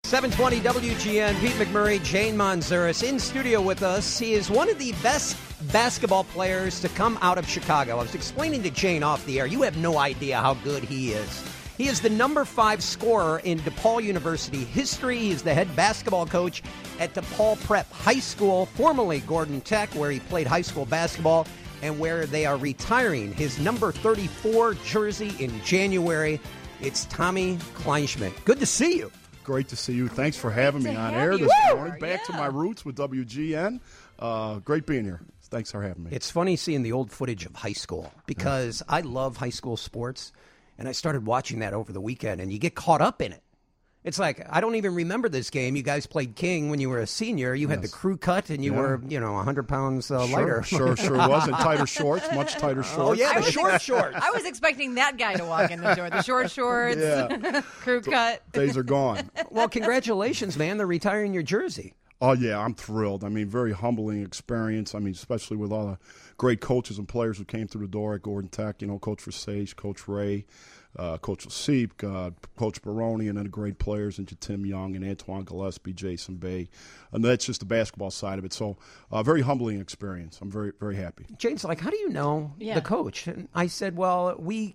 720 WGN, Pete McMurray, Jane Manzuris in studio with us. He is one of the best basketball players to come out of Chicago. I was explaining to Jane off the air, you have no idea how good he is. He is the number 5 scorer in DePaul University history. He's the head basketball coach at DePaul Prep High School, formerly Gordon Tech, where he played high school basketball, and where they are retiring his number 34 jersey in January. It's Tommy Kleinschmidt. Good to see you. Great to see you. Thanks for having me on air this morning. Back to my roots with WGN. Great being here. Thanks for having me. It's funny seeing the old footage of high school because I love high school sports, and I started watching that over the weekend, and you get caught up in it. It's like, I don't even remember this game. You guys played King when you were a senior. You had the crew cut, and you were, 100 pounds lighter. Sure was. And tighter shorts, much tighter shorts. Oh, yeah, the short shorts. I was expecting that guy to walk in the door. The short shorts, crew cut. Days are gone. Well, congratulations, man. They're retiring your jersey. Oh, yeah, I'm thrilled. I mean, very humbling experience. I mean, especially with all the great coaches and players who came through the door at Gordon Tech. Coach Versage, Coach Ray, Coach Lasip, Coach Baroni, and then the great players into Tim Young and Antoine Gillespie, Jason Bay. And that's just the basketball side of it. So very humbling experience. I'm very, very happy. Jane's like, how do you know the coach? And I said, well, we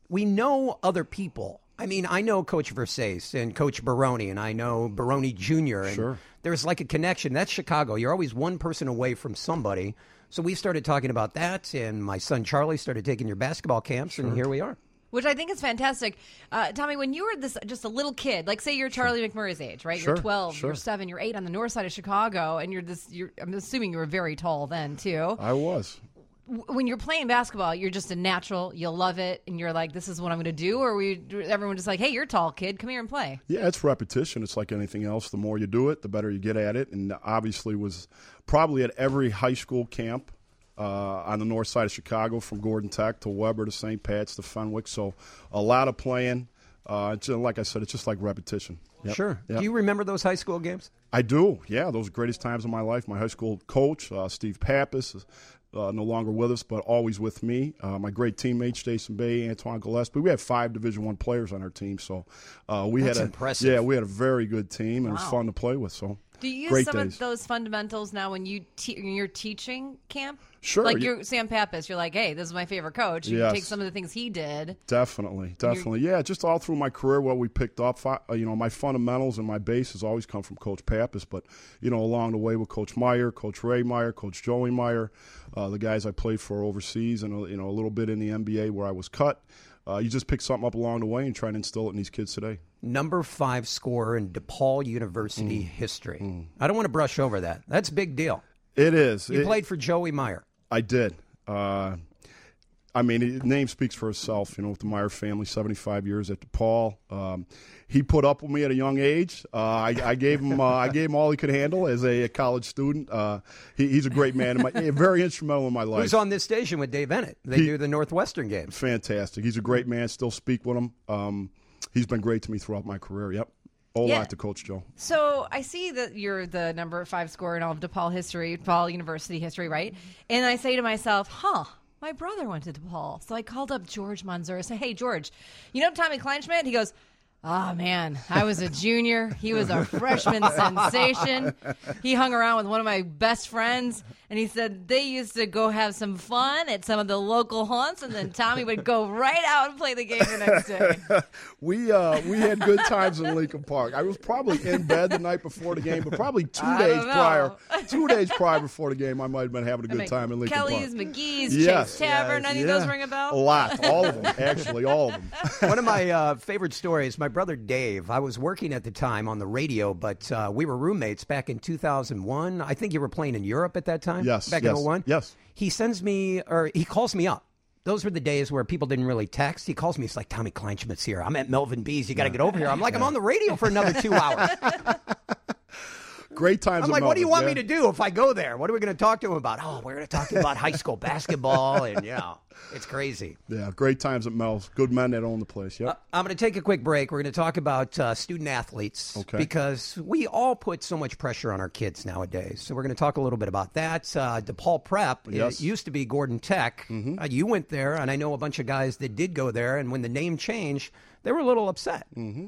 know other people. I mean, I know Coach Versage and Coach Baroni, and I know Baroni Jr. And there's like a connection. That's Chicago. You're always one person away from somebody. So we started talking about that, and my son Charlie started taking your basketball camps, and here we are. Which I think is fantastic. Tommy, when you were just a little kid, like say you're Charlie McMurray's age, right? You're 12, you're 7, you're 8 on the north side of Chicago, and I'm assuming you were very tall then, too. I was. When you're playing basketball, you're just a natural. You'll love it, and you're like, "This is what I'm going to do." Or everyone just like, "Hey, you're a tall kid. Come here and play." Yeah, it's repetition. It's like anything else. The more you do it, the better you get at it. And obviously, was probably at every high school camp on the north side of Chicago, from Gordon Tech to Weber to St. Pat's to Fenwick. So a lot of playing. Like I said, it's just like repetition. Yep. Sure. Yep. Do you remember those high school games? I do. Yeah, those are the greatest times of my life. My high school coach, Steve Pappas, no longer with us, but always with me. My great teammates, Jason Bay, Antoine Gillespie. We had 5 Division I players on our team, so That's impressive. Yeah, we had a very good team, and it was fun to play with. So do you use great some days. of those fundamentals now when you're teaching camp? Sure. Like you're Sam Pappas, you're like, hey, this is my favorite coach. You take some of the things he did. Definitely. Yeah, just all through my career, what we picked up, my fundamentals and my base has always come from Coach Pappas. But, along the way with Coach Meyer, Coach Ray Meyer, Coach Joey Meyer, the guys I played for overseas, and, a little bit in the NBA where I was cut. You just pick something up along the way and try and instill it in these kids today. Number 5 scorer in DePaul University history. I don't want to brush over that. That's a big deal. It is. You played for Joey Meyer. I did. The name speaks for itself, with the Meyer family, 75 years at DePaul. He put up with me at a young age. I gave him all he could handle as a college student. He's a great man, very instrumental in my life. Who's on this station with Dave Bennett? They do the Northwestern games. Fantastic. He's a great man. Still speak with him. He's been great to me throughout my career. Yep. Lot to Coach Joe. So I see that you're the number 5 scorer in all of DePaul University history, right? And I say to myself, my brother went to DePaul. So I called up George Manzur and said, hey, George, you know Tommy Kleinschmidt? He goes, oh, man, I was a junior. He was a freshman sensation. He hung around with one of my best friends, and he said they used to go have some fun at some of the local haunts, and then Tommy would go right out and play the game the next day. We had good times in Lincoln Park. I was probably in bed the night before the game, but probably 2 days prior before the game, I might have been having a good time in Lincoln Kelly's, Park. McGee's, Chase Tavern, any of those ring a bell? A lot. All of them, actually, all of them. One of my favorite stories, my brother Dave, I was working at the time on the radio, but we were roommates back in 2001. I think you were playing in Europe at that time? Yes. Back in 01? Yes. He he calls me up. Those were the days where people didn't really text. He calls me. He's like, Tommy Kleinschmidt's here. I'm at Melvin B's. You got to get over here. I'm like, I'm on the radio for another 2 hours. Great times. I'm like, what do you want me to do if I go there? What are we going to talk to him about? Oh, we're going to talk to him about high school basketball, and it's crazy. Yeah, great times at Mel's. Good men that own the place. Yep. I'm going to take a quick break. We're going to talk about student athletes because we all put so much pressure on our kids nowadays. So we're going to talk a little bit about that. DePaul Prep, it used to be Gordon Tech. You went there, and I know a bunch of guys that did go there, and when the name changed, they were a little upset.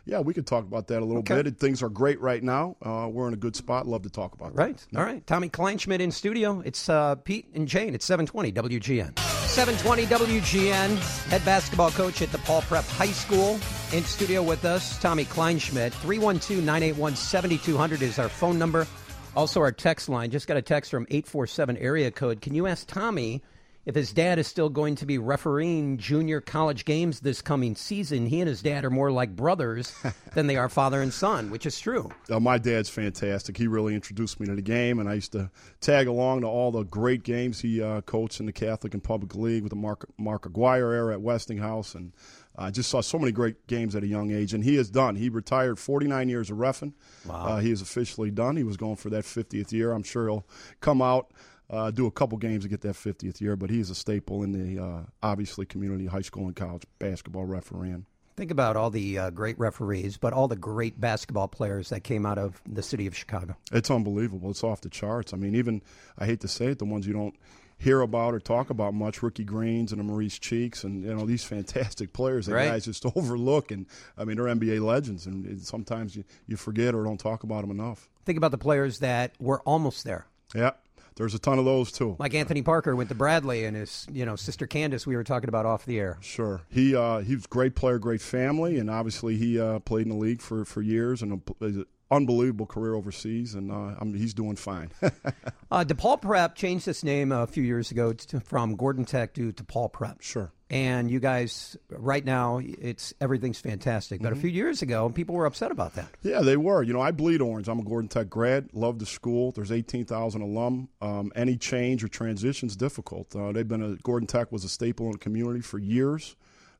Yeah, we could talk about that a little bit. Things are great right now. We're in a good spot. Love to talk about that. Right. All right. Tommy Kleinschmidt in studio. It's Pete and Jane. It's 720 WGN. 720 WGN. Head basketball coach at DePaul Prep High School. In studio with us, Tommy Kleinschmidt. 312-981-7200 is our phone number. Also our text line. Just got a text from 847 area code. Can you ask Tommy if his dad is still going to be refereeing junior college games this coming season? He and his dad are more like brothers than they are father and son, which is true. My dad's fantastic. He really introduced me to the game, and I used to tag along to all the great games he coached in the Catholic and Public League with the Mark Aguirre era at Westinghouse, and I just saw so many great games at a young age, and he is done. He retired 49 years of reffing. Wow. He is officially done. He was going for that 50th year. I'm sure he'll come out, do a couple games to get that 50th year, but he's a staple in the, obviously, community high school and college basketball refereeing. Think about all the great referees, but all the great basketball players that came out of the city of Chicago. It's unbelievable. It's off the charts. I mean, even, I hate to say it, the ones you don't hear about or talk about much, Ricky Greens and the Maurice Cheeks, and these fantastic players that guys just overlook. And I mean, they're NBA legends, and sometimes you forget or don't talk about them enough. Think about the players that were almost there. Yeah, there's a ton of those too. Like Anthony Parker went to Bradley, and his sister Candace we were talking about off the air. Sure, he was a great player, great family, and obviously he played in the league for years and unbelievable career overseas, and he's doing fine. DePaul Prep changed its name a few years ago from Gordon Tech to DePaul Prep. Sure. And you guys, right now, everything's fantastic. But a few years ago, people were upset about that. Yeah, they were. I bleed orange. I'm a Gordon Tech grad. Love the school. There's 18,000 alum. Any change or transition is difficult. Gordon Tech was a staple in the community for years.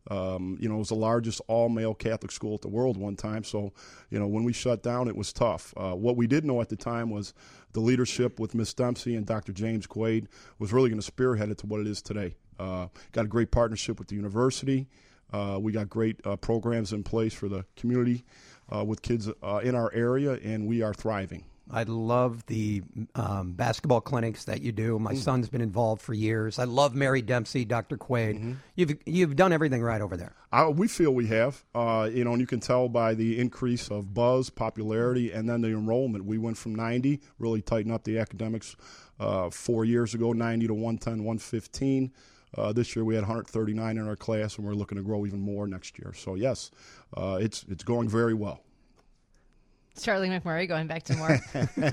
It was the largest all-male Catholic school at the world one time. So, when we shut down, it was tough. What we did know at the time was the leadership with Miss Dempsey and Dr. James Quaid was really going to spearhead it to what it is today. Got a great partnership with the university. We got great programs in place for the community with kids in our area, and we are thriving. I love the basketball clinics that you do. My son's been involved for years. I love Mary Dempsey, Dr. Quaid. You've done everything right over there. We feel we have, and you can tell by the increase of buzz, popularity, and then the enrollment. We went from 90, really tightened up the academics 4 years ago, 90 to 110, 115. This year we had 139 in our class, and we're looking to grow even more next year. So, yes, it's going very well. Charlie McMurray, going back to more.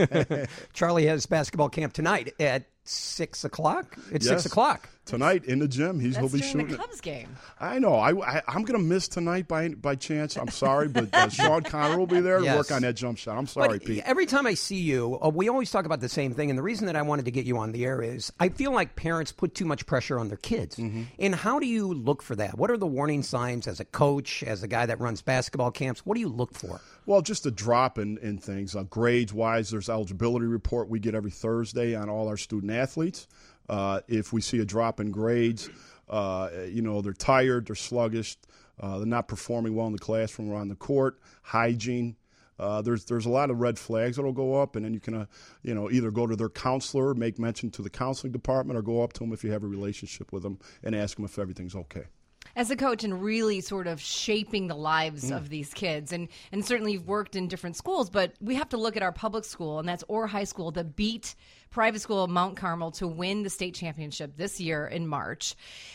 Charlie has basketball camp tonight at 6 o'clock. It's 6 o'clock. Tonight in the gym. He'll be shooting the Cubs game. I know. I'm going to miss tonight by chance. I'm sorry, but Sean Connor will be there to work on that jump shot. I'm sorry, Pete. Every time I see you, we always talk about the same thing, and the reason that I wanted to get you on the air is I feel like parents put too much pressure on their kids. And how do you look for that? What are the warning signs as a coach, as a guy that runs basketball camps? What do you look for? Well, just a drop in things. Grades-wise, there's eligibility report we get every Thursday on all our student athletes. If we see a drop in grades, they're tired, they're sluggish, they're not performing well in the classroom or on the court, hygiene. There's a lot of red flags that'll go up, and then you can either go to their counselor, make mention to the counseling department, or go up to them if you have a relationship with them and ask them if everything's okay. As a coach and really sort of shaping the lives of these kids, and certainly you've worked in different schools, but we have to look at our public school, and that's Orr High School that beat private school of Mount Carmel to win the state championship this year in March.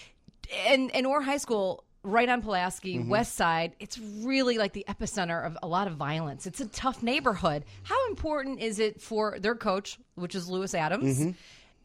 And Orr High School, right on Pulaski, West Side, it's really like the epicenter of a lot of violence. It's a tough neighborhood. How important is it for their coach, which is Lewis Adams,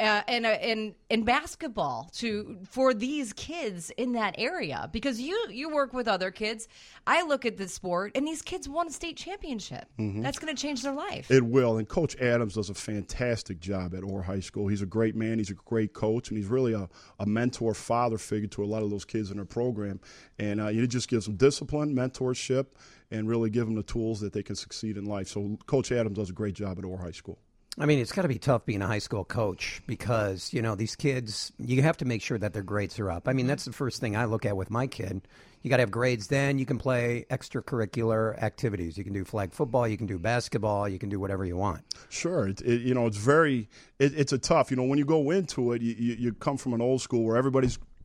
and basketball for these kids in that area? Because you work with other kids. I look at the sport, and these kids won a state championship. That's going to change their life. It will, and Coach Adams does a fantastic job at Orr High School. He's a great man. He's a great coach, and he's really a mentor, father figure to a lot of those kids in their program. And it just gives them discipline, mentorship, and really give them the tools that they can succeed in life. So Coach Adams does a great job at Orr High School. I mean, it's got to be tough being a high school coach because, these kids, you have to make sure that their grades are up. I mean, that's the first thing I look at with my kid. You got to have grades. Then you can play extracurricular activities. You can do flag football. You can do basketball. You can do whatever you want. Sure. It's a tough, when you go into it, you come from an old school where everybody's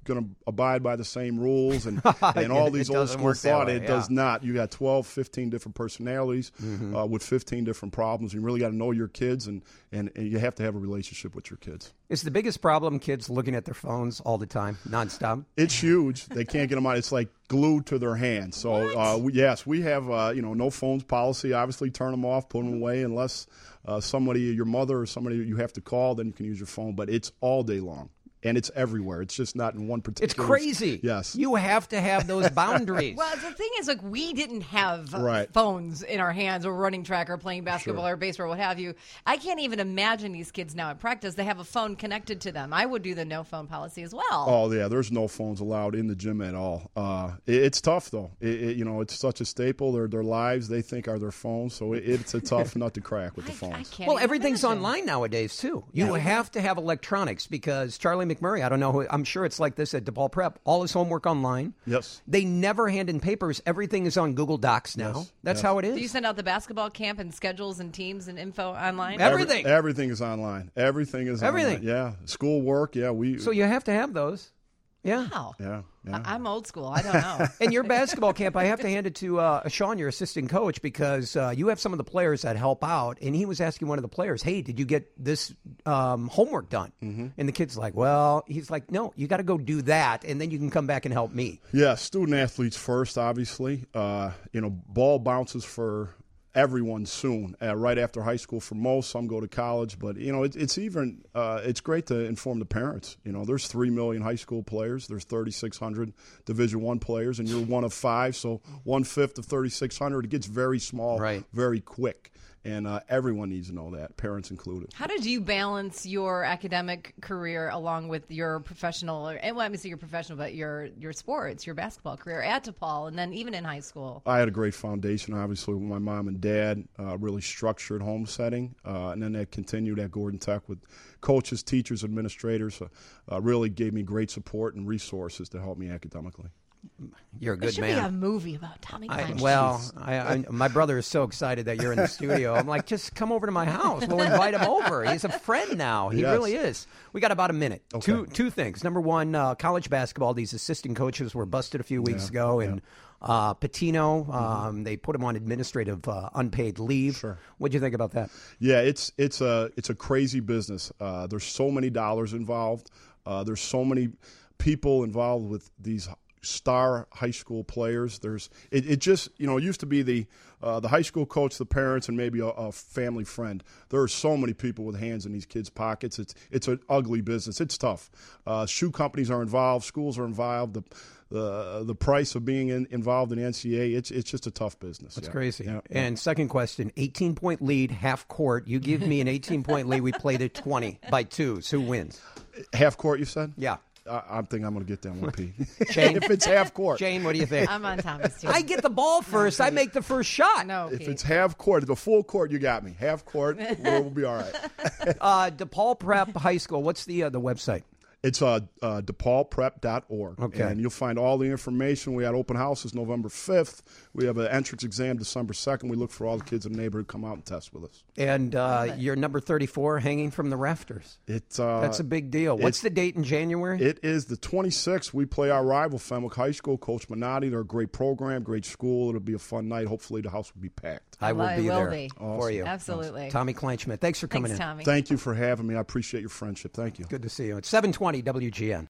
going to abide by the same rules and all these It old doesn't school work that thought. way, It yeah. does not. You got 12, 15 different personalities with 15 different problems. You really got to know your kids, and you have to have a relationship with your kids. Is the biggest problem kids looking at their phones all the time, nonstop? It's huge. They can't get them out. It's like glued to their hands. So, yes, we have no phones policy. Obviously, turn them off, put them away, unless somebody, your mother or somebody you have to call, then you can use your phone. But it's all day long. And it's everywhere. It's just not in one particular. It's crazy. Yes. You have to have those boundaries. Well, the thing is, like, we didn't have Right. phones in our hands or running track or playing basketball or baseball or what have you. I can't even imagine these kids now at practice. They have a phone connected to them. I would do the no phone policy as well. Oh, yeah. There's no phones allowed in the gym at all. It's tough, though. It's such a staple. Their lives, they think, are their phones. So it's a tough nut to crack with the I phones. can't Well, even everything's imagine. online nowadays, too. You have to have electronics because Charlie McMurray, I don't know who, I'm sure it's like this at DePaul Prep, all his homework online. Yes. They never hand in papers. Everything is on Google Docs now. Yes. That's Yes. how it Do you is. send out the basketball camp and schedules and teams and info online? Everything. Everything is online. Everything is Everything. online. Yeah. School work. Yeah. So you have to have those. Yeah. Wow. Yeah. I'm old school. I don't know. And your basketball camp, I have to hand it to Sean, your assistant coach, because you have some of the players that help out. And he was asking one of the players, hey, did you get this homework done? Mm-hmm. And the kid's like, well, he's like, no, you got to go do that, and then you can come back and help me. Yeah, student athletes first, obviously. Ball bounces for everyone soon, right after high school for most. Some go to college, but it's great to inform the parents. There's 3 million high school players. There's 3,600 Division I players, and you're one of 5, so 1/5 of 3,600. It gets very small, Right. very quick. And everyone needs to know that, parents included. How did you balance your academic career along with your professional, your professional, but your sports, your basketball career at DePaul, and then even in high school? I had a great foundation, obviously, with my mom and dad, really structured home setting. And then that continued at Gordon Tech with coaches, teachers, administrators. Really gave me great support and resources to help me academically. You're a There good should man. be a movie about Tommy Clancy. My brother is so excited that you're in the studio. I'm like, just come over to my house. We'll invite him over. He's a friend now. He Yes. really is. We got about a minute. Okay. Two things. Number one, college basketball. These assistant coaches were busted a few weeks ago, and Patino, they put him on administrative unpaid leave. Sure. What'd you think about that? Yeah, it's a crazy business. There's so many dollars involved. There's so many people involved with these star high school players. It used to be the high school coach, the parents, and maybe a family friend. There are so many people with hands in these kids' pockets. It's an ugly business. It's tough. Shoe companies are involved. Schools are involved. The price of being involved in the NCAA, it's just a tough business. That's Yeah. crazy. Yeah. And second question, 18-point lead, half court. You give me an 18-point lead. We played at 20 by 2s. Who wins? Half court, you said? Yeah. I think I'm going to get that one, Pete. Jane? If it's half court. Jane, what do you think? I'm on Thomas too. I get the ball first. I make the first shot. No, If Pete. it's half court, the full court, you got me. Half court, we'll be all right. DePaul Prep High School. What's the website? It's DePaulPrep.org. Okay. And you'll find all the information. We had open houses November 5th. We have an entrance exam December 2nd. We look for all the kids in the neighborhood to come out and test with us. And you're number 34 hanging from the rafters. That's a big deal. What's the date in January? It is the 26th. We play our rival, Fenwick High School. Coach Minotti, they're a great program, great school. It'll be a fun night. Hopefully the house will be packed. I will be there be. for you. Absolutely. Tommy Kleinschmidt, thanks for coming Thanks, in. Tommy. Thank you for having me. I appreciate your friendship. Thank you. Good to see you. It's 720 WGN.